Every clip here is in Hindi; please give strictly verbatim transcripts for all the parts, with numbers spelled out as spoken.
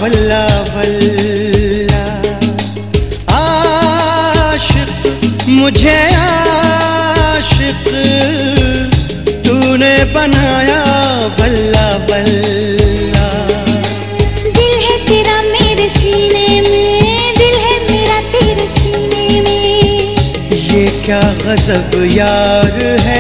वल्ला वल्ला। आशिक मुझे आशिक तूने बनाया वल्ला वल्ला। दिल है तेरा मेरे सीने में, दिल है मेरा तेरे सीने में। ये क्या गजब यार है।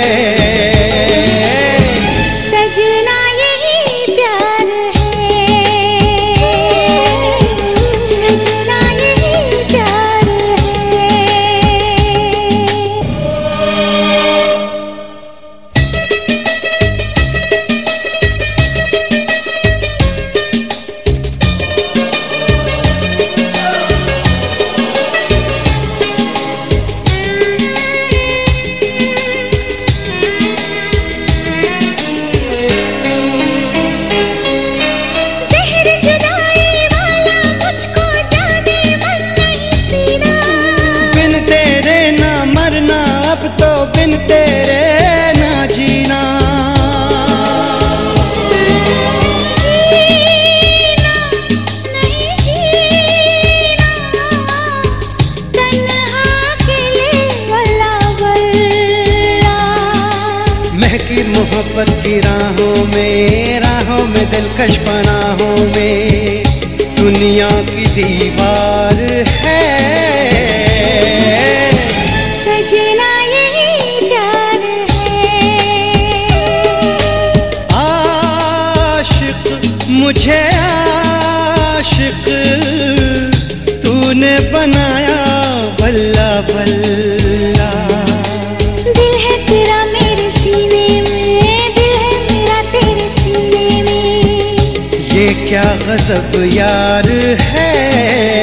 अब तो बिन तेरे ना जीना, जीना नहीं जीना, तन्हा अकेले वल्ला वल्ला। महकी मोहब्बत की राहों में, राहों में दिलकश पनाहों में दुनिया की दीवार है। मुझे आशिक तूने बनाया वल्ला वल्ला। दिल है तेरा मेरे सीने में, दिल है मेरा तेरे सीने में। ये क्या गजब यार है।